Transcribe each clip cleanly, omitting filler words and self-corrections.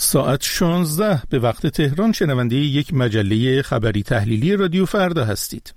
ساعت 16 به وقت تهران شنونده یک مجله خبری تحلیلی رادیو فردا هستید.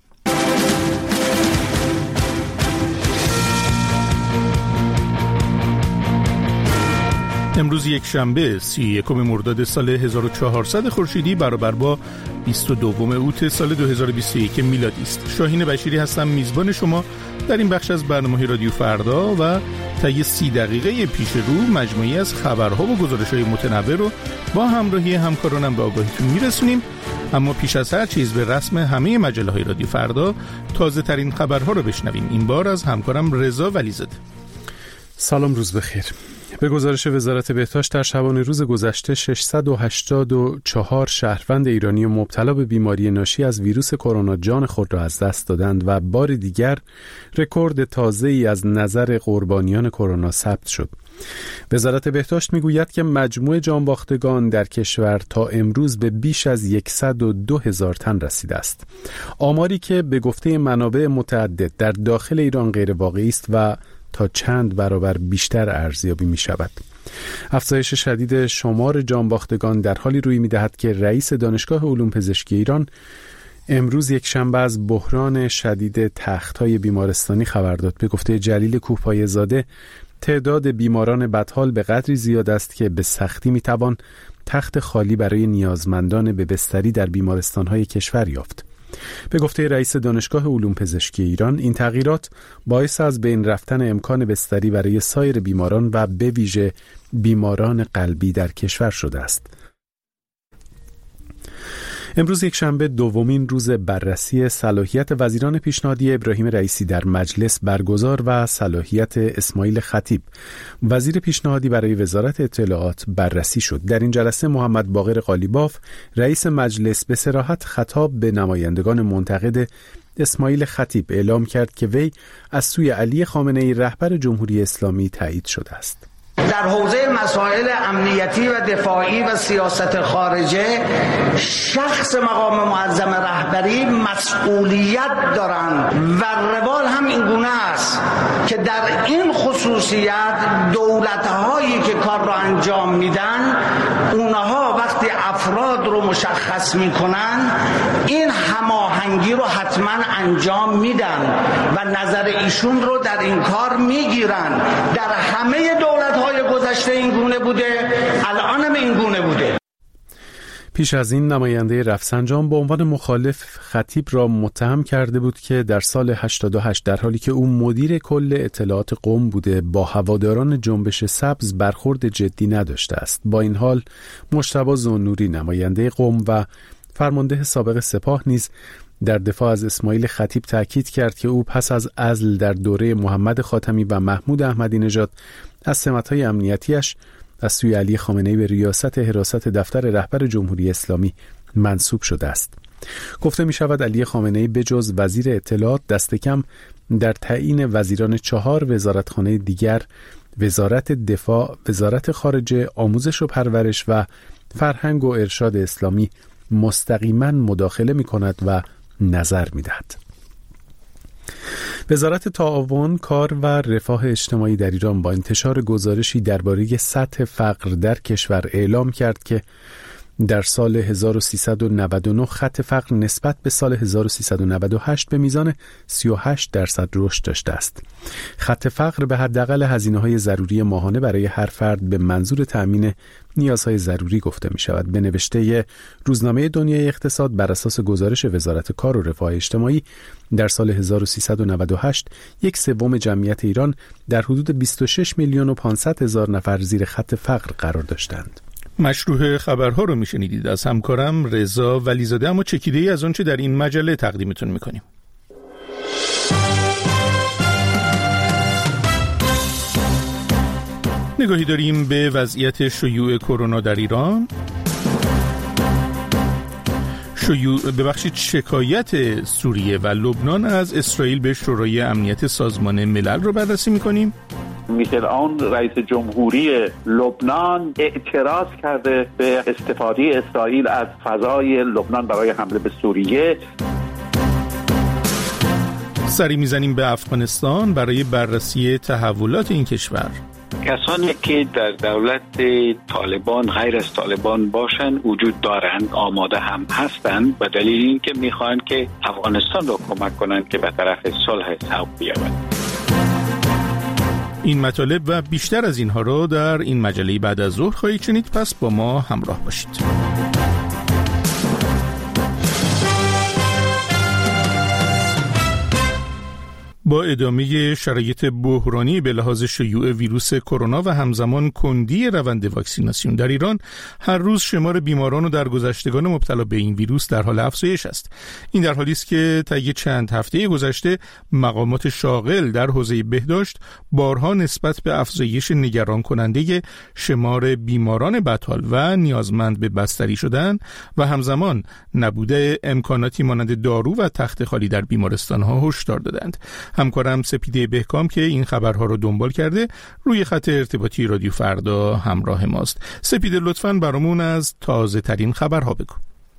امروز یک شنبه 31 مرداد سال 1400 خورشیدی برابر با 22 اوت سال 2021 میلادی است. شاهین بشیری هستم، میزبان شما در این بخش از برنامه رادیو فردا و طی 30 دقیقه پیش رو مجموعی از خبرها و گزارش‌های متنوع رو با همراهی همکارانم به آگاهیتون میرسونیم. اما پیش از هر چیز به رسم همه مجله‌های رادیو فردا تازه ترین خبرها رو بشنویم. این بار از همکارم رضا ولیزاده. سلام، روز بخیر. به گزارش وزارت بهداشت در شبانه روز گذشته 684 شهروند ایرانی مبتلا به بیماری ناشی از ویروس کرونا جان خود را از دست دادند و بار دیگر رکورد تازه‌ای از نظر قربانیان کرونا ثبت شد. وزارت بهداشت میگوید که مجموع جانباختگان در کشور تا امروز به بیش از 102,000 تن رسیده است. آماری که به گفته منابع متعدد در داخل ایران غیر واقعی است و تا چند برابر بیشتر ارزیابی می شود. افزایش شدید شمار جانباختگان در حالی روی می دهد که رئیس دانشگاه علوم پزشکی ایران امروز یک شنبه از بحران شدید تخت‌های بیمارستانی خبر داد. به گفته جلیل کوهپایه‌زاده تعداد بیماران بدحال به قدری زیاد است که به سختی می توان تخت خالی برای نیازمندان به بستری در بیمارستان‌های کشور یافت. به گفته رئیس دانشگاه علوم پزشکی ایران این تغییرات باعث از بین رفتن امکان بستری برای سایر بیماران و به ویژه بیماران قلبی در کشور شده است. امروز یک شنبه دومین روز بررسی صلاحیت وزیران پیشنهادی ابراهیم رئیسی در مجلس برگزار و صلاحیت اسماعیل خطیب وزیر پیشنهادی برای وزارت اطلاعات بررسی شد. در این جلسه محمد باقر قالیباف رئیس مجلس به صراحت خطاب به نمایندگان منتقد اسماعیل خطیب اعلام کرد که وی از سوی علی خامنه‌ای رهبر جمهوری اسلامی تایید شده است. در حوزه مسائل امنیتی و دفاعی و سیاست خارجه شخص مقام معظم رهبری مسئولیت دارند و روال هم این گونه است که در این خصوصیت دولت‌هایی که کار را انجام میدن اونها وقتی افراد رو مشخص میکنن این هماهنگی رو حتما انجام میدن و نظر ایشون رو در این کار میگیرن. در همه دولت‌های گذشته این گونه بوده، الان هم این گونه بوده. پیش از این نماینده رفسنجان به عنوان مخالف خطیب را متهم کرده بود که در سال 88 در حالی که او مدیر کل اطلاعات قم بوده با هواداران جنبش سبز برخورد جدی نداشته است. با این حال مجتبی ذوالنوری نماینده قم و فرمانده سابق سپاه نیز در دفاع از اسماعیل خطیب تاکید کرد که او پس از عزل در دوره محمد خاتمی و محمود احمدی نژاد از سمت‌های امنیتیش از سوی علی خامنه‌ای به ریاست حراست دفتر رهبر جمهوری اسلامی منصوب شده است. گفته می شود علی خامنه‌ای به جز وزیر اطلاعات دست کم در تعیین وزیران 4 وزارتخانه دیگر، وزارت دفاع، وزارت خارجه، آموزش و پرورش و فرهنگ و ارشاد اسلامی مستقیما مداخله می کند و نظر می دهد. وزارت تعاون، کار و رفاه اجتماعی در ایران با انتشار گزارشی درباره سطح فقر در کشور اعلام کرد که در سال 1399 خط فقر نسبت به سال 1398 به میزان 38% رشد داشته است. خط فقر به حداقل هزینه‌های ضروری ماهانه برای هر فرد به منظور تأمین نیازهای ضروری گفته می شود. به نوشته روزنامه دنیای اقتصاد بر اساس گزارش وزارت کار و رفاه اجتماعی در سال 1398 1/3 جمعیت ایران در حدود 26,500,000 نفر زیر خط فقر قرار داشتند. مشروع خبرها رو میشنیدید از همکارم رضا ولیزاده، اما چکیده‌ای از آنچه در این مجله تقدیمتون میکنیم. نگاهی داریم به وضعیت شیوع کرونا در ایران. شکایت سوریه و لبنان از اسرائیل به شورای امنیت سازمان ملل رو بررسی میکنیم. میشل عون رئیس جمهوری لبنان اعتراض کرده به استفاده اسرائیل از فضای لبنان برای حمله به سوریه. سری میزنیم به افغانستان برای بررسی تحولات این کشور. کسانی که در دولت طالبان غیر از طالبان باشن وجود دارند، آماده هم هستند، به دلیل اینکه میخوان که افغانستان رو کمک کنند که به طرف صلح سوق بیاید. این مطالب و بیشتر از اینها رو در این مجله بعد از ظهر خواهید شنید، پس با ما همراه باشید. با ادامه شرایط بحرانی به لحاظ شیوع ویروس کرونا و همزمان کندی روند واکسیناسیون در ایران، هر روز شمار بیماران و درگذشتگان مبتلا به این ویروس در حال افزایش است. این در حالی است که طی چند هفته گذشته مقامات شاغل در حوزه بهداشت بارها نسبت به افزایش نگران کننده شمار بیماران بدحال و نیازمند به بستری شدن و همزمان نبود امکاناتی مانند دارو و تخت خالی در بیمارستان‌ها هشدار دادند. همکارم سپیده بهکام که این خبرها رو دنبال کرده روی خط ارتباطی رادیو فردا همراه ماست. سپیده، لطفاً برامون از تازه ترین خبرها بگو.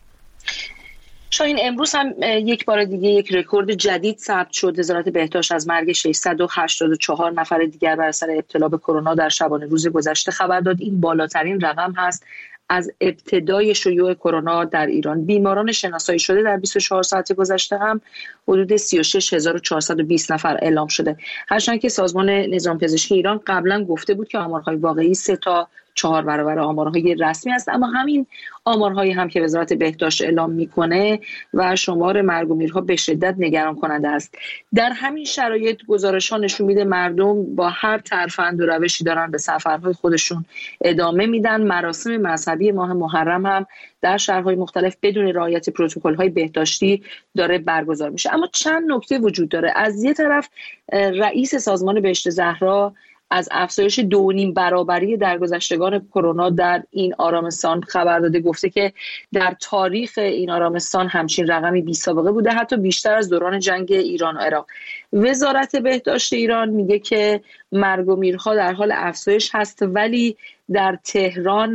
شاهین، امروز هم یک بار دیگه یک رکورد جدید ثبت شد. وزارت بهداشت از مرگ 684 نفر دیگر بر اثر ابتلا به کرونا در شبانه روز گذشته خبر داد. این بالاترین رقم هست از ابتدای شیوع کرونا در ایران. بیماران شناسایی شده در 24 ساعت گذشته هم حدود 36420 نفر اعلام شده. هرچند که سازمان نظام پزشکی ایران قبلا گفته بود که آمارهای واقعی 3 تا 4 برابر آمارهای رسمی است، اما همین آمارهایی هم که وزارت بهداشت اعلام میکنه و شمار مرگ و میرها به شدت نگران کننده است. در همین شرایط گزارش‌ها نشون میده مردم با هر ترفند و روشی دارن به سفرهای خودشون ادامه میدن. مراسم مذهبی ماه محرم هم در شهرهای مختلف بدون رعایت پروتکل‌های بهداشتی داره برگزار میشه. اما چند نکته وجود داره. از یک طرف رئیس سازمان بهشت زهرا از افزایش 2.5 برابری درگذشتگان کرونا در این آرامستان خبر داده. گفته که در تاریخ این آرامستان همچین رقمی بی سابقه بوده، حتی بیشتر از دوران جنگ ایران و عراق. وزارت بهداشت ایران میگه که مرگ و میرها در حال افزایش هست، ولی در تهران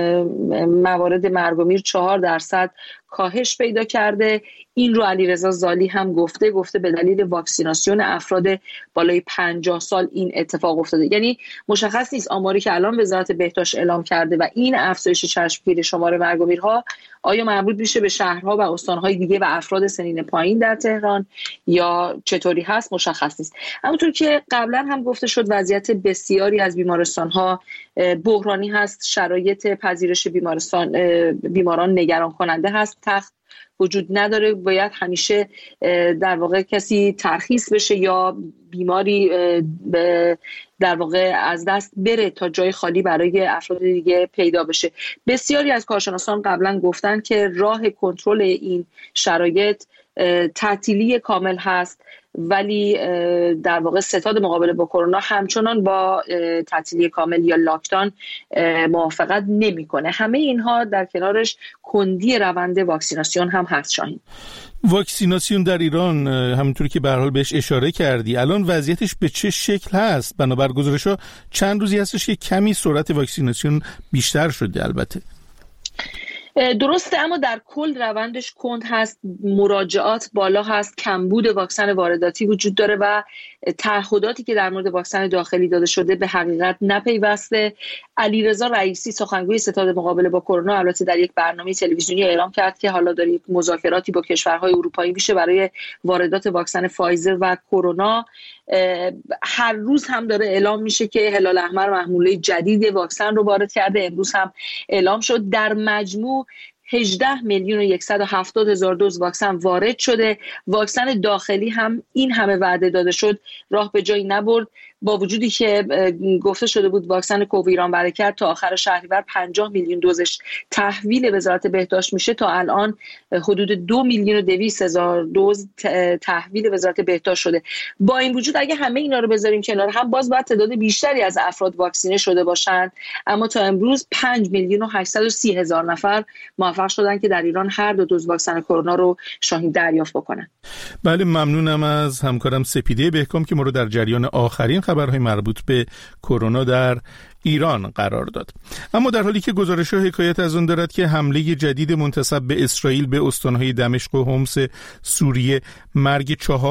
موارد مرگ و میر 4% کاهش پیدا کرده. این رو علیرضا زالی هم گفته به دلیل واکسیناسیون افراد بالای 50 سال این اتفاق افتاده. یعنی مشخص نیست آماری که الان وزارت بهداشت اعلام کرده و این افزایش چشمگیر شمار مرگ و میرها آیا مربوط میشه به شهرها و استانهای دیگه و افراد سنین پایین در تهران یا چطوری هست مشخص نیست. همونطور که قبلا هم گفته شد وضعیت بسیاری از بیمارستان‌ها بحرانی هست. شرایط پذیرش بیماران نگران کننده هست. تخت وجود نداره، باید همیشه در واقع کسی ترخیص بشه یا بیماری در واقع از دست بره تا جای خالی برای افراد دیگه پیدا بشه. بسیاری از کارشناسان قبلا گفتن که راه کنترل این شرایط تعطیلی کامل هست، ولی در واقع ستاد مقابله با کرونا همچنان با تعطیلی کامل یا لاکداون موافقت نمیکنه. همه اینها در کنارش کندی روند واکسیناسیون هم هست. شاهین، واکسیناسیون در ایران همونطوری که به هر حال بهش اشاره کردی الان وضعیتش به چه شکل هست؟ بنابر گزارش‌ها چند روزی هستش که کمی سرعت واکسیناسیون بیشتر شده. البته درسته، اما در کل روندش کند هست، مراجعات بالا هست، کمبود واکسن وارداتی وجود داره و تعهداتی که در مورد واکسن داخلی داده شده به حقیقت نپیوسته. علیرضا رئیسی سخنگوی ستاد مقابله با کرونا البته در یک برنامه تلویزیونی اعلام کرد که حالا داره یک مذاکراتی با کشورهای اروپایی میشه برای واردات واکسن فایزر و کرونا. هر روز هم داره اعلام میشه که هلال احمر محموله جدید واکسن رو وارد کرده. امروز هم اعلام شد در مجموع 18,170,000 دوز واکسن وارد شده. واکسن داخلی هم این همه وعده داده شد راه به جایی نبرد، با وجودی که گفته شده بود واکسن کوویران برکت تا آخر شهریور 50 میلیون دوزش تحویل وزارت بهداشت میشه. تا الان حدود 2,200,000 دوز تحویل وزارت بهداشت شده. با این وجود اگه همه اینا رو بذاریم کنار هم باز باید تعداد بیشتری از افراد واکسینه شده باشند، اما تا امروز 5,830,000 نفر موفق شدن که در ایران هر دو دوز واکسن کرونا رو شاهین دریافت بکنن. بله، ممنونم از همکارم سپیده بهکام که ما رو در جریان آخرین خبرهای مربوط به کرونا در ایران قرار داد. اما در حالی که گزارش‌ها حکایت از آن دارد که حمله جدید منتسب به اسرائیل به استان‌های دمشق و حمص سوریه مرگ 4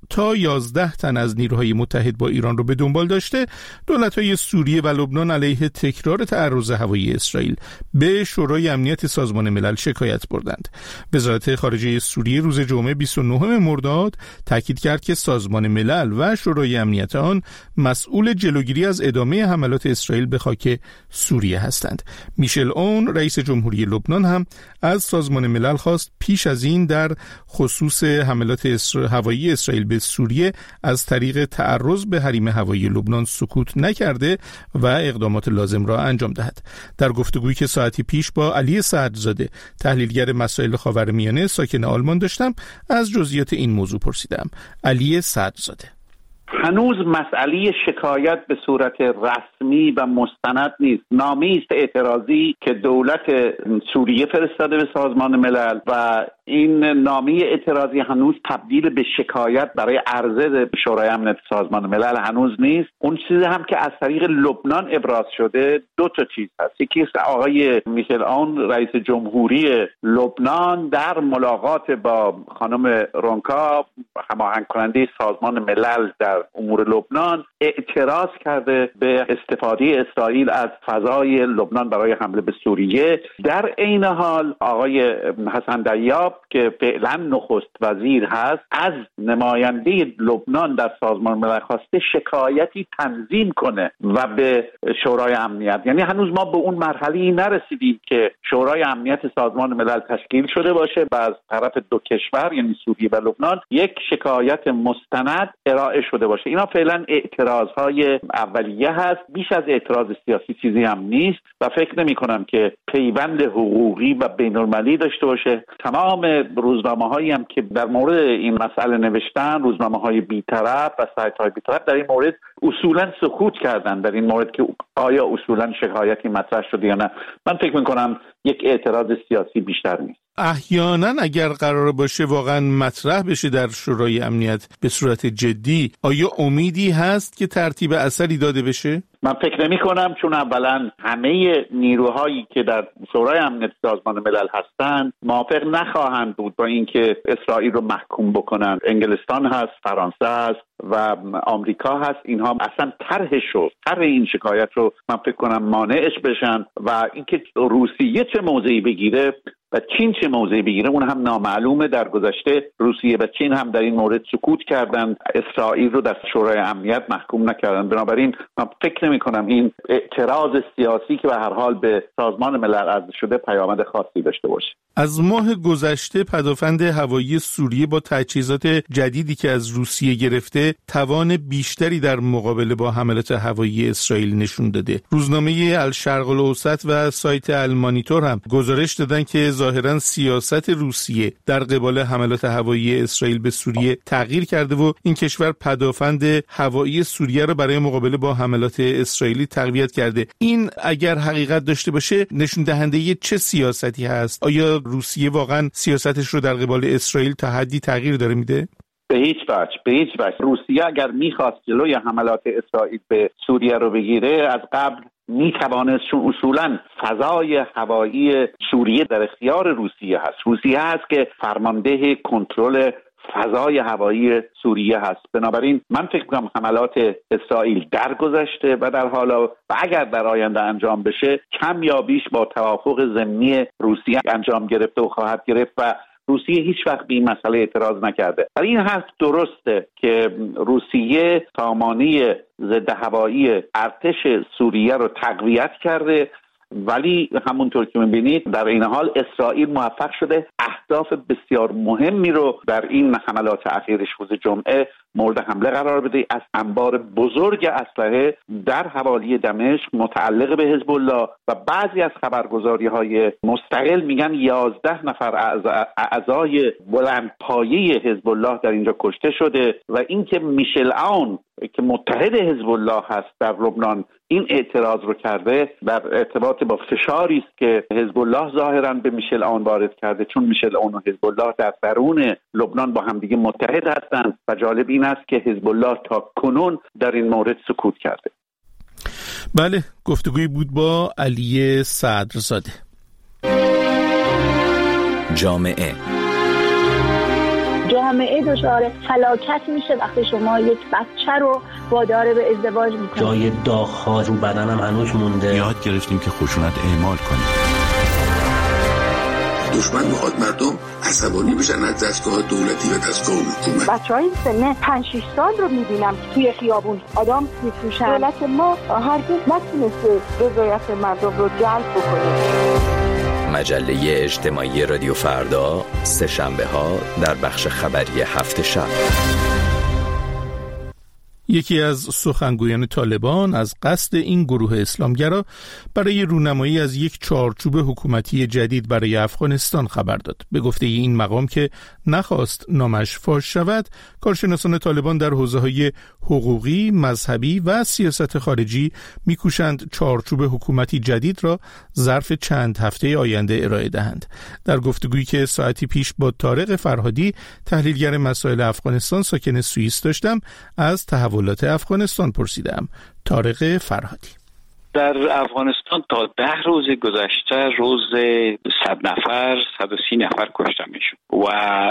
تا 11 تن از نیروهای متحد با ایران رو به دنبال داشته، دولت‌های سوریه و لبنان علیه تکرار تعرض هوایی اسرائیل به شورای امنیت سازمان ملل شکایت بردند. وزارت خارجه سوریه روز جمعه 29 مرداد تاکید کرد که سازمان ملل و شورای امنیت آن مسئول جلوگیری از ادامه حملات اسرائیل به خاک سوریه هستند. میشل اون رئیس جمهوری لبنان هم از سازمان ملل خواست پیش از این در خصوص حملات هوایی اسرائیل به سوریه از طریق تعرض به حریم هوایی لبنان سکوت نکرده و اقدامات لازم را انجام دهد. در گفتگویی که ساعتی پیش با علی صدرزاده تحلیلگر مسائل خاورمیانه ساکن آلمان داشتم، از جزئیات این موضوع پرسیدم. علی صدرزاده: هنوز مسئله شکایت به صورت رسمی و مستند نیست. نامه است اعتراضی که دولت سوریه فرستاده به سازمان ملل و این نامه اعتراضی هنوز تبدیل به شکایت برای عرضه به شورای امنیت سازمان ملل هنوز نیست. اون چیزی هم که از طریق لبنان ابراز شده دو تا چیز هست. یکی است آقای میشل اون رئیس جمهوری لبنان در ملاقات با خانم رونکا هماهنگ کننده سازمان ملل در امور لبنان اعتراض کرده به استفاده اسرائیل از فضای لبنان برای حمله به سوریه. در عین حال آقای حسن دیاب که فعلا نخست وزیر هست از نماینده لبنان در سازمان ملل خواسته شکایتی تنظیم کنه و به شورای امنیت، یعنی هنوز ما به اون مرحله‌ای نرسیدیم که شورای امنیت سازمان ملل تشکیل شده باشه و از طرف دو کشور یعنی سوریه و لبنان یک شکایت مستند ارائه شده باشه. اینا فعلا اعتراضهای اولیه هست، بیش از اعتراض سیاسی چیزی هم نیست و فکر نمی کنم که پیوند حقوقی و بین‌المللی داشته باشه. تمام روزنامه‌هایی هم که در مورد این مسئله نوشتن، روزنامه‌های بی‌طرف و سایت‌های بی‌طرف، در این مورد اصولا سکوت کردن در این مورد که آیا اصولا شکایتی مطرح شده یا نه. من فکر می‌کنم یک اعتراض سیاسی بیشتر نیست. احیانا اگر قرار باشه واقعا مطرح بشه در شورای امنیت به صورت جدی، آیا امیدی هست که ترتیب اثری داده بشه؟ من فکر نمی کنم، چون اولا همه نیروهایی که در شورای امنیت سازمان ملل هستند موافق نخواهند بود با اینکه اسرائیل رو محکوم بکنن. انگلستان هست، فرانسه هست و آمریکا هست. اینها اصلا طرح این شکایت رو من فکر کنم مانعش بشن و اینکه روسیه چه موضعی بگیره و چین چه موضعی بگیره اون هم نامعلومه. در گذشته روسیه و چین هم در این مورد سکوت کردند، اسرائیل رو در شورای امنیت محکوم نکردند. بنابراین من فکر نمی کنم این اعتراض سیاسی که به هر حال به سازمان ملل عرضه شده پیامد خاصی داشته باشه. از ماه گذشته پدافند هوایی سوریه با تجهیزات جدیدی که از روسیه گرفته توان بیشتری در مقابله با حملات هوایی اسرائیل نشون داده. روزنامه الشرق الاوسط و سایت المانیتور هم گزارش دادن که ظاهرا سیاست روسیه در قبال حملات هوایی اسرائیل به سوریه تغییر کرده و این کشور پدافند هوایی سوریه را برای مقابله با حملات اسرائیلی تقویت کرده. این اگر حقیقت داشته باشه نشون دهنده چه سیاستی هست؟ آیا روسیه واقعا سیاستش رو در قبال اسرائیل تا حدی تغییر داره میده؟ به هیچ وجه. روسیه اگر میخواست جلوی حملات اسرائیل به سوریه رو بگیره از قبل میتوانست، چون اصولا فضای هوایی سوریه در اختیار روسیه هست. روسیه هست که فرمانده کنترل فضای هوایی سوریه هست. بنابراین من فکر می‌کنم حملات اسرائیل درگذشته و در حالا و اگر در آینده انجام بشه کم یا بیش با توافق ضمنی روسیه انجام گرفته و خواهد گرفت و روسیه هیچ وقت به این مسئله اعتراض نکرده. ولی این حرف درسته که روسیه سامانه ضد هوایی ارتش سوریه رو تقویت کرده، ولی همونطور که می‌بینید در این حال اسرائیل موفق شده اهداف بسیار مهمی رو در این حملات اخیرش روز جمعه مورد حمله قرار بده. از انبار بزرگ اسلحه در حوالی دمشق متعلق به حزب الله و بعضی از خبرگزاری‌های مستقل میگن 11 نفر اعضای بلندپایه حزب الله در اینجا کشته شده و اینکه میشل اون که متحد حزب الله هست در لبنان این اعتراض رو کرده در ارتباط با فشاری است که حزب الله ظاهراً به میشل اون وارد کرده، چون میشل اون و حزب الله در درون لبنان با همدیگه متحد هستند و جالب این است که حزب الله تا کنون در این مورد سکوت کرده. بله، گفتگویی بود با علی صدرزاده. جامعه جامعه دچار فلاکت میشه وقتی شما یک بچه رو وادار به ازدواج میکنید. جای داغ‌ها رو بدنم هنوز مونده. یاد گرفتیم که خشونت اعمال کنیم. دشمن میخواد مردم عصبانی بشن از دستگاه دولتی و دستگاه حکومت. بچه‌های سن 5-6 سال رو میبینم توی خیابون آدم میفروشن. دولت ما هرگز نتونسته رضایت مردم رو جلب بکنه. مجله اجتماعی رادیو فردا، سه شنبه ها در بخش خبری هفت شب. یکی از سخنگویان طالبان از قصد این گروه اسلامگرا برای رونمایی از یک چارچوب حکومتی جدید برای افغانستان خبر داد. به گفته این مقام که نخواست نامش فاش شود، کارشناسان طالبان در حوزه‌های حقوقی، مذهبی و سیاست خارجی می‌کوشند چارچوب حکومتی جدید را ظرف چند هفته آینده ارائه دهند. در گفتگویی که ساعتی پیش با طارق فرهادی، تحلیلگر مسائل افغانستان ساکن سوئیس داشتم، از تحولات افغانستان پرسیدم. طارق فرهادی: در افغانستان تا 10 روز گذشته روز 100 نفر 130 نفر کشته میشد و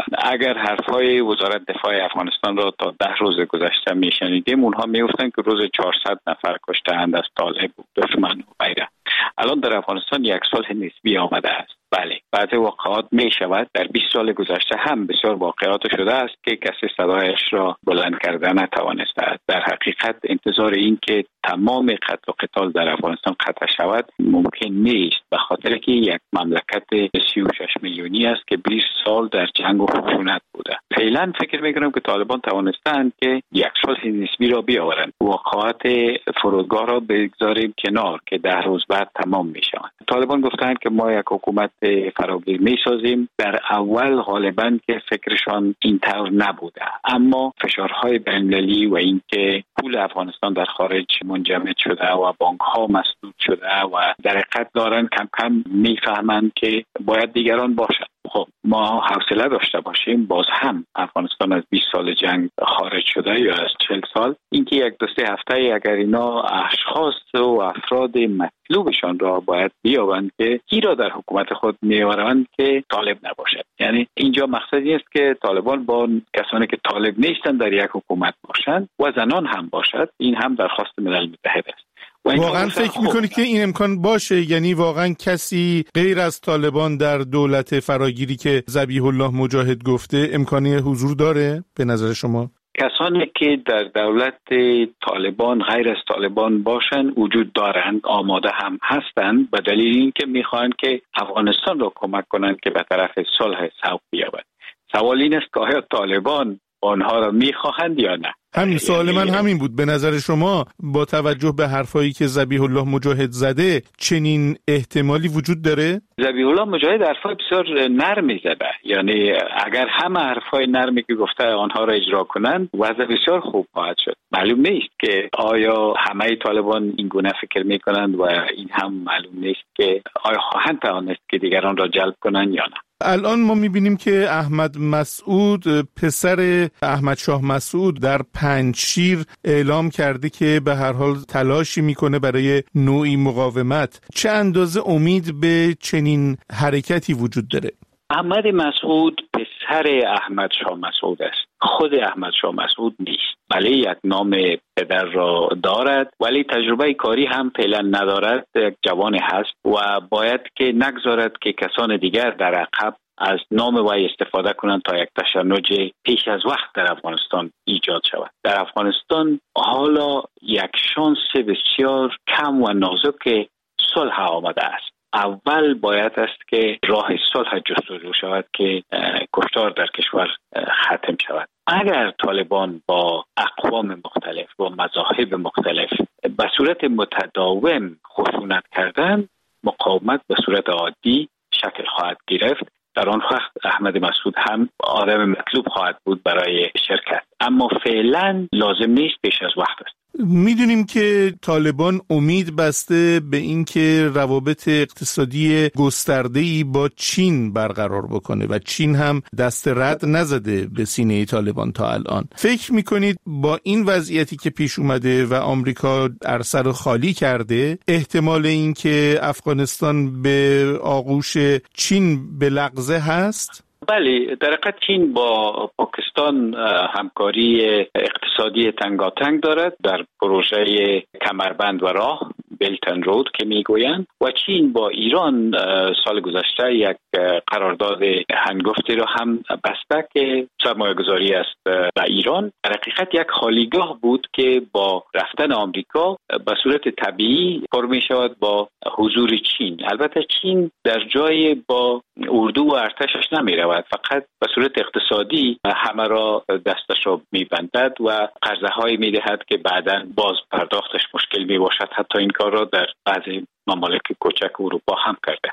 اگر حرفای وزارت دفاع افغانستان را تا 10 روز گذشته میشنیدیم، اونها میگفتن که روز 400 نفر کشته اند از طالب و دشمن و غیره. الان در افغانستان یک صلح نسبی آمده است. بله، بعضی واقعات می شود در 20 سال گذشته هم بسیار واقعات شده است که کسی صدایش را بلند کرده نتوانسته است. در حقیقت انتظار این که تمام قتل و قتال در افغانستان قطع شود ممکن نیست، به خاطر که یک مملکت 36 میلیونی است که 20 سال در جنگ و خشونت بوده. فعلا فکر میکنم که طالبان توانستند که یک صلح نسبی را بیاورند. واقعات فرودگاه را بگذاریم کنار که 10 روز بعد تمام می شود. طالبان گفتند که ما یک حکومت فراگیر می سازیم. در اول غالبا که فکرشان اینطور نبوده، اما فشارهای بین‌المللی و اینکه پول افغانستان در خارج منجمد شده و بانک ها مسدود شده و در حقیقت دارن کم کم میفهمند که باید دیگران باشند. خب ما حوصله داشته باشیم. باز هم افغانستان از 20 سال جنگ خارج شده یا از 40 سال. اینکه یک دو سه هفته اگر اینا اشخاص و افراد مطلوبشان را باید بیابند که کی را در حکومت خود میآورند که طالب نباشد. یعنی اینجا مقصد است که طالبان با کسانی که طالب نیستند در یک حکومت باشند و زنان هم باشد. این هم درخواست ملل متحد است. واقعا فکر میکنید که این امکان باشه؟ یعنی واقعا کسی غیر از طالبان در دولت فراگیری که ذبیح الله مجاهد گفته امکانی حضور داره به نظر شما؟ کسانی که در دولت طالبان غیر از طالبان باشند وجود دارند، آماده هم هستند، به دلیل اینکه میخواهند که افغانستان را کمک کنند که به طرف صلح سوق بیابد. سوال این است که آیا طالبان آنها را میخواهند یا نه؟ همین سوال من همین بود. به نظر شما با توجه به حرفایی که ذبیح الله مجاهد زده چنین احتمالی وجود داره؟ ذبیح الله مجاهد حرفای بسیار نرمی زده. یعنی اگر همه حرفای نرمی که گفته آنها را اجرا کنند وضع بسیار خوب خواهد شد. معلوم نیست که آیا همه طالبان این گونه فکر میکنند و این هم معلوم نیست که آیا خواهند توانست که دیگران را جلب کنند یا نه. الان ما میبینیم که احمد مسعود پسر احمد شاه مسعود در پنجشیر اعلام کرده که به هر حال تلاشی میکنه برای نوعی مقاومت. چه اندازه امید به چنین حرکتی وجود داره؟ احمد مسعود پسر احمد شاه مسعود است. خود احمد شاه مسعود نیست. بله یک نام پدر را دارد ولی تجربه کاری هم فعلا ندارد. یک جوان هست و باید که نگذارد که کسان دیگر در عقب از نام وی استفاده کنند تا یک تشنج پیش از وقت در افغانستان ایجاد شود. در افغانستان حالا یک شانس بسیار کم و نازک صلح آمده است. اول باید است که راه صلح جستجو شود که کشتار در کشور ختم شود. اگر طالبان با اقوام مختلف و مذاهب مختلف به صورت متداوم خشونت کردن، مقاومت به صورت عادی شکل خواهد گرفت. در آن وقت احمد مسعود هم آدم مطلوب خواهد بود برای شرکت، اما فعلا لازم نیست پیش از وقت است. میدونیم که طالبان امید بسته به اینکه روابط اقتصادی گسترده‌ای با چین برقرار بکنه و چین هم دست رد نزده به سینه طالبان تا الان. فکر میکنید با این وضعیتی که پیش اومده و آمریکا عرصه رو خالی کرده، احتمال اینکه افغانستان به آغوش چین به لغزه هست؟ بله، در حقیقت چین با پاکستان همکاری اقتصادی تنگاتنگ دارد در پروژه کمربند و راه، بلت اند رود که میگویند، و چین با ایران سال گذشته یک قرارداد هنگفتی را هم بسته که سرمایه‌گذاری است در ایران. در حقیقت یک خالیگاه بود که با رفتن آمریکا به صورت طبیعی پر می شود با حضور چین. البته چین در جای با اردو و ارتشش نمی رود، فقط به صورت اقتصادی همه را دستش را می بندد و قرضه هایی می دهد که بعداً باز پرداختش مشکل می باشد. حتی این کار را در بعضی ممالک کوچک اروپا هم کرده.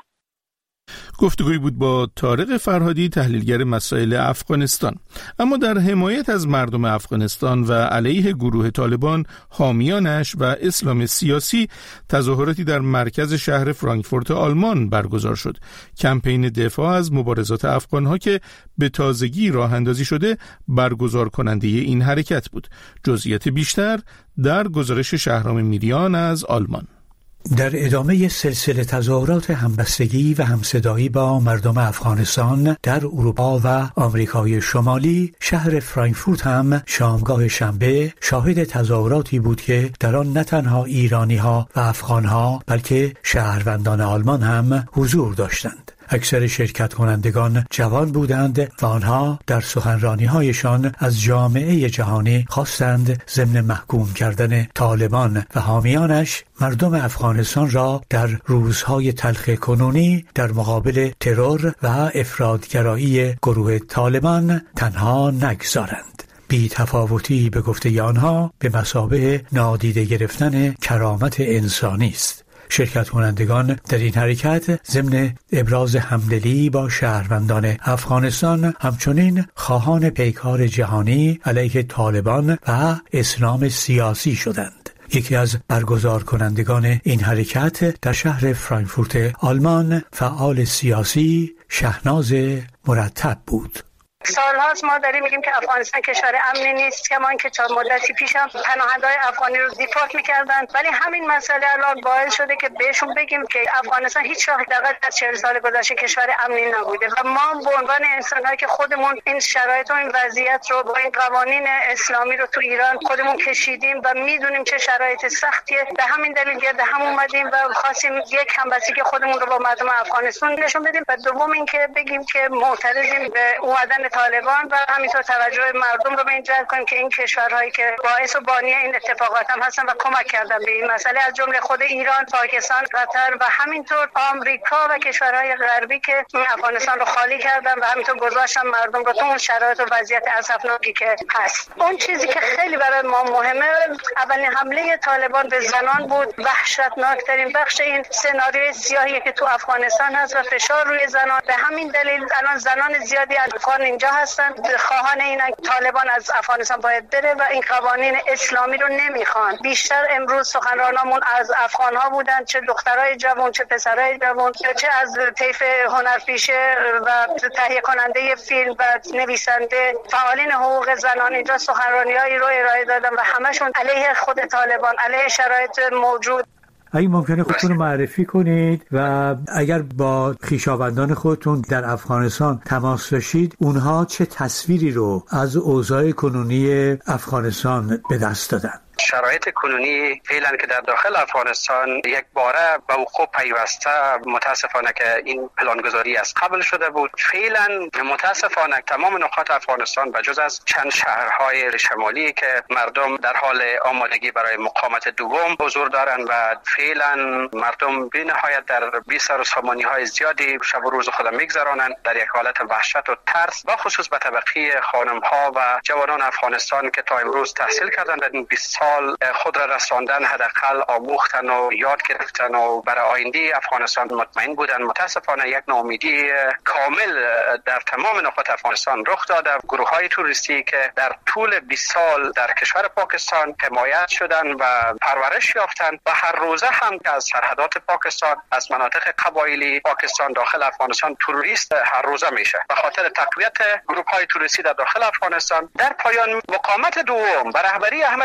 گفتگوی بود با طارق فرهادی، تحلیلگر مسائل افغانستان. اما در حمایت از مردم افغانستان و علیه گروه طالبان حامیانش و اسلام سیاسی، تظاهراتی در مرکز شهر فرانکفورت آلمان برگزار شد. کمپین دفاع از مبارزات افغانها که به تازگی راه اندازی شده برگزار کننده این حرکت بود. جزئیات بیشتر در گزارش شهرام میریان از آلمان. در ادامه سلسله تظاهرات همبستگی و همصدایی با مردم افغانستان در اروپا و آمریکای شمالی، شهر فرانکفورت هم شامگاه شنبه شاهد تظاهراتی بود که در آن نه تنها ایرانی‌ها و افغان‌ها بلکه شهروندان آلمان هم حضور داشتند. اکثر شرکت کنندگان جوان بودند و آنها در سخنرانی‌هایشان از جامعه جهانی خواستند ضمن محکوم کردن طالبان و حامیانش مردم افغانستان را در روزهای تلخ کنونی در مقابل ترور و افراطگرایی گروه طالبان تنها نگذارند. بی تفاوتی به گفته آنها به مثابه نادیده گرفتن کرامت انسانی است. شرکت کنندگان در این حرکت ضمن ابراز همدلی با شهروندان افغانستان همچنین خواهان پیکار جهانی علیه طالبان و اسلام سیاسی شدند. یکی از برگزار کنندگان این حرکت در شهر فرانکفورت آلمان فعال سیاسی شهناز مرتب بود. سالهاست ما داریم میگیم که افغانستان کشور امنی نیست، کمان که چند مدتی پیش هم پناهنده‌های افغانی رو دیپورت می‌کردن، ولی همین مسئله الان باعث شده که بهشون بگیم که افغانستان هیچ وقت از 40 سال گذشته کشور امنی نبوده و ما به عنوان انسان‌هایی که خودمون این شرایط و این وضعیت رو با این قوانین اسلامی رو تو ایران خودمون کشیدیم و میدونیم چه شرایط سختیه، به همین دلیل گرد هم اومدیم و خواستیم یک همبستگی خودمون رو با مردم افغانستان نشون بدیم و دوم اینکه بگیم که معترضیم به اومدن طالبان و همینطور توجه مردم رو به این جلب کنیم که این کشورهایی که باعث و بانی این اتفاقات هم هستن و کمک کردن به این مسئله از جمله خود ایران، پاکستان، قطر و همینطور آمریکا و کشورهای غربی که افغانستان رو خالی کردن و همینطور گذاشتن مردم رو تو اون شرایط و وضعیت اسفناکی که هست. اون چیزی که خیلی برای ما مهمه، اولین حمله طالبان به زنان بود. وحشتناکترین بخش این سناریوی سیاهی که تو افغانستان هست و فشار روی زنان. به همین دلیل الان زنان زیادی افغان اینجا هستند خواهان اینن طالبان از افغانستان باید بره و این قوانین اسلامی رو نمیخوان. بیشتر امروز سخنرانامون از افغان‌ها بودن، چه دخترای جوان چه پسرای جوان، چه از طیف هنرپیشه و تهیه کننده فیلم و نویسنده، فعالین حقوق زنان اینجا سخنرانی‌هایی رو ارائه دادن و همشون علیه خود طالبان، علیه شرایط موجود. اگه ممکنه خودتون رو معرفی کنید و اگر با خویشاوندان خودتون در افغانستان تماس داشتید، اونها چه تصویری رو از اوضاع کنونی افغانستان به دست دادن؟ شرایط کنونی فعلا که در داخل افغانستان یک باره به وقوع پیوسته، متاسفانه که این پلانگذاری از قبل شده بود. فعلا متاسفانه تمام نقاط افغانستان بجز از چند شهرهای شمالی که مردم در حال آمادگی برای مقاومت دوم حضور دارند و فعلا مردم بی نهایت در بی سر و سامانی‌های زیادی شب و روز خود میگذرانند در یک حالت وحشت و ترس، و خصوص به طبقه خانم‌ها و جوانان افغانستان که تا امروز تحصیل کردند در این 20 سال خود را رساندن، حداقل آموختن و یاد گرفتن و برای آینده افغانستان مطمئن بودن. متاسفانه یک ناامیدی کامل در تمام نقاط افغانستان رخ داده. گروه‌های توریستی که در طول 20 سال در کشور پاکستان حمایت شدن و پرورش یافتن و هر روزه هم که از سرحدات پاکستان، از مناطق قبایلی پاکستان داخل افغانستان توریست هر روزه میشه. به خاطر تقویت گروه‌های توریستی در داخل افغانستان، در پایان مقاومت دوم به رهبری احمد مسعود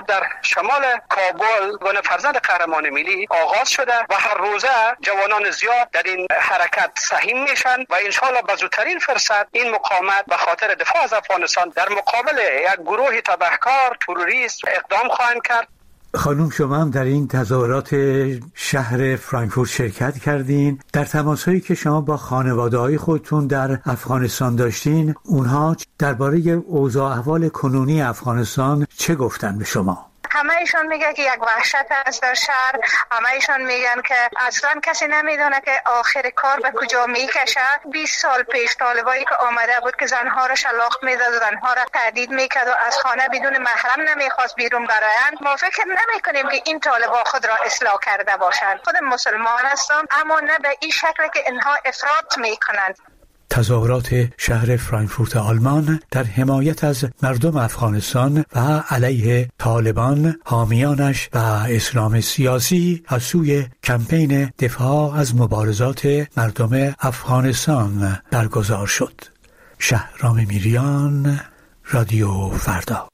امروز در شمال کابل گونه فرزند قهرمان ملی آغاز شده و هر روزه جوانان زیاد در این حرکت سهیم میشن و انشالله به زودترین فرصت این مقاومت به خاطر دفاع از افغانستان در مقابل یک گروه تبهکار تروریست اقدام خواهند کرد. خانم شما هم در این تظاهرات شهر فرانکفورت شرکت کردین. در تماسهایی که شما با خانواده‌های خودتون در افغانستان داشتین، اونها درباره اوضاع احوال کنونی افغانستان چه گفتن به شما؟ همه ایشان میگه که یک وحشت است در شهر. همه ایشان میگن که اصلا کسی نمیدونه که آخر کار به کجا میکشه. 20 سال پیش طالبایی که آمده بود که زنها را شلاق میداد، زنها را تهدید میکرد و از خانه بدون محرم نمیخواست بیرون برایند. ما فکر نمیکنیم که این طالبا خود را اصلاح کرده باشند. خود مسلمان هستند اما نه به این شکل که اینها افراط میکنند. تظاهرات شهر فرانکفورت آلمان در حمایت از مردم افغانستان و علیه طالبان، حامیانش و اسلام سیاسی از سوی کمپین دفاع از مبارزات مردم افغانستان برگزار شد. شهرام میریان، رادیو فردا.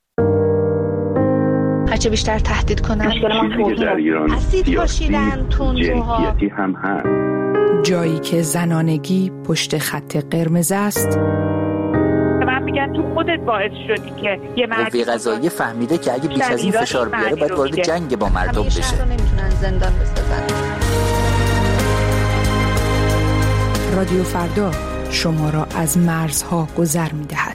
هرچه بیشتر تهدید کنن در ایران اسید پاشیدن تندروها هم هست. جایی که زنانگی پشت خط قرمز است. من میگن تو خودت باعث شدی که یه قوه قضاییه فهمیده که اگه بیش از این فشار بیاره باید وارد جنگ با مردم بشه. شهر رو نمیتونن زندان بسازن. رادیو فردا شما را از مرزها گذر میدهد.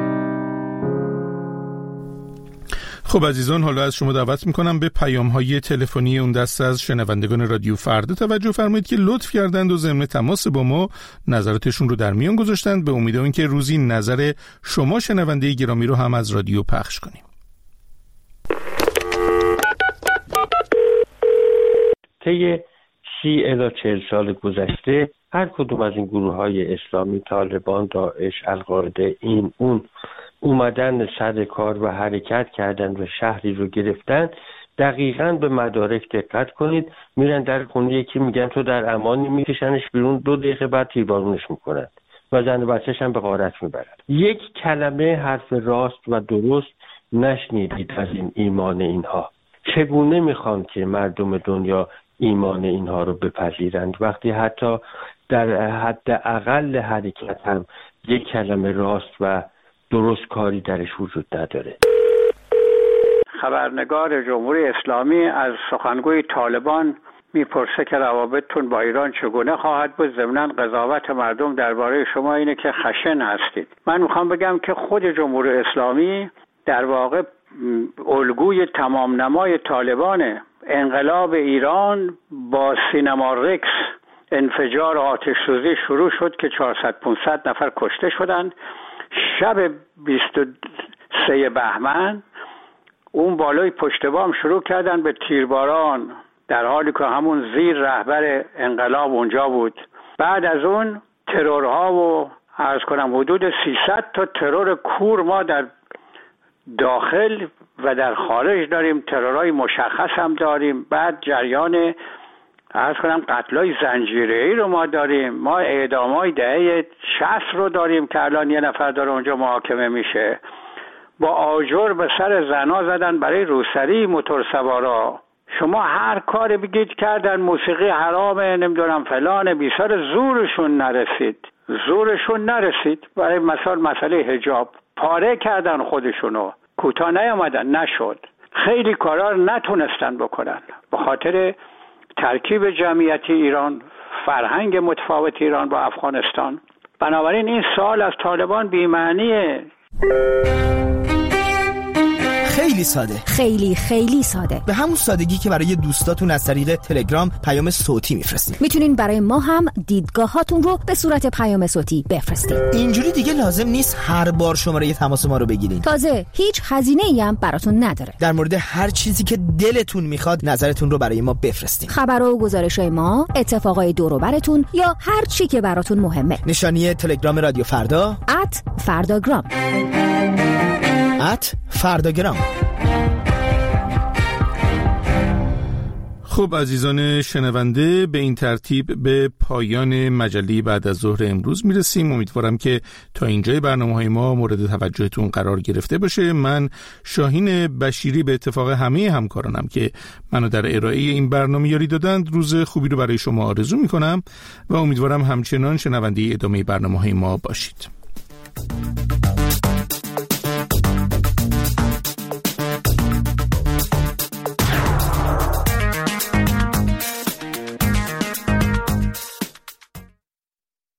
خب عزیزان، حالا از شما دعوت میکنم به پیام‌های تلفنی اون دسته از شنوندگان رادیو فردا توجه فرمایید که لطف کردند و ضمن تماس با ما نظراتشون رو در میان گذاشتند، به امید اینکه روزی نظر شما شنونده گرامی رو هم از رادیو پخش کنیم. طی 30 الی 40 سال گذشته هر کدوم از این گروه‌های اسلامی، طالبان، داعش، القاعده، این اون، اومدن سر کار و حرکت کردن و شهری رو گرفتن. دقیقاً به مدارک دقت کنید، میرن در خونه یکی میگن تو در امانی، میکشنش بیرون، 2 دقیقه بعد تیربارونش میکنن و زن و بچه‌ش هم به غارت میبرن. یک کلمه حرف راست و درست نشنیدید از این ایمان اینها. چگونه میخوان که مردم دنیا ایمان اینها رو بپذیرند وقتی حتی در حد اقل حرکت هم یک کلمه راست و درست کاری درش وجود نداره. خبرنگار جمهوری اسلامی از سخنگوی طالبان میپرسه که روابطتون با ایران چگونه خواهد بود. ضمناً قضاوت مردم درباره شما اینه که خشن هستید. من میخوام بگم که خود جمهوری اسلامی در واقع الگوی تمام نمای طالبانه. انقلاب ایران با سینما رکس، انفجار آتش سوزی شروع شد که 400-500 نفر کشته شدند. شب 23 بهمن اون بالای پشت بام شروع کردن به تیرباران، در حالی که همون زیر رهبر انقلاب اونجا بود. بعد از اون ترورها و عرض کنم حدود 300 تا ترور کور ما در داخل و در خارج داریم. ترورهای مشخص هم داریم. بعد جریان عرض کنم قتلای زنجیره‌ای رو ما داریم. ما اعدامای دهه 60 رو داریم که الان یه نفر داره اونجا محاکمه میشه. با آجر به سر زنا زدن برای روسری موتورسوارا. شما هر کاری بگید کردن، موسیقی حرامه، نمیدونم فلان بیسار، زورشون نرسید. برای مثال مسئله حجاب پاره کردن خودشونو، کوتاه نیامدن، نشد. خیلی کارا نتونستن بکنن به خاطر ترکیب جمعیتی ایران، فرهنگ متفاوت ایران با افغانستان. بنابراین این سوال از طالبان بی‌معنیه. خیلی ساده، خیلی ساده، به همون سادگی که برای دوستاتون از طریق تلگرام پیام صوتی میفرستید. میتونین برای ما هم دیدگاهاتون رو به صورت پیام صوتی بفرستید. اینجوری دیگه لازم نیست هر بار شماره تماس ما رو بگیرین. تازه هیچ هزینه‌ای هم براتون نداره. در مورد هر چیزی که دلتون میخواد نظرتون رو برای ما بفرستید. خبر و گزارش‌های ما، اتفاقای دور و براتون یا هر چی که براتون مهمه. نشانی تلگرام رادیو فردا @فرداگرام. فرداگرام. خب عزیزان شنونده، به این ترتیب به پایان مجله بعد از ظهر امروز میرسیم. امیدوارم که تا اینجای برنامه‌های ما مورد توجهتون قرار گرفته باشه. من شاهین بشیری به اتفاق همه همکارانم که منو در ارائه این برنامه یاری دادند روز خوبی رو برای شما آرزو میکنم و امیدوارم همچنان شنونده ادامه برنامه‌های ما باشید.